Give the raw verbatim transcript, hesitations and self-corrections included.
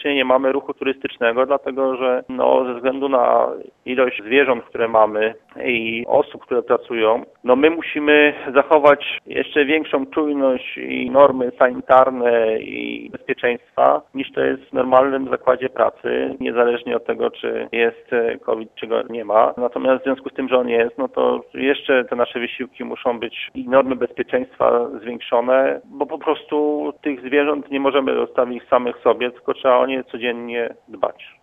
praktycznie nie mamy ruchu turystycznego, dlatego że no, ze względu na ilość zwierząt, które mamy i osób, które pracują, no my musimy zachować jeszcze większą czujność i normy sanitarne i bezpieczeństwa, niż to jest w normalnym zakładzie pracy, niezależnie od tego, czy jest COVID, czy go nie ma. Natomiast w związku z tym, że on jest, no to jeszcze te nasze wysiłki muszą być i normy bezpieczeństwa zwiększone, bo po prostu tych zwierząt nie możemy zostawić samych sobie, tylko trzeba o nie codziennie dbać.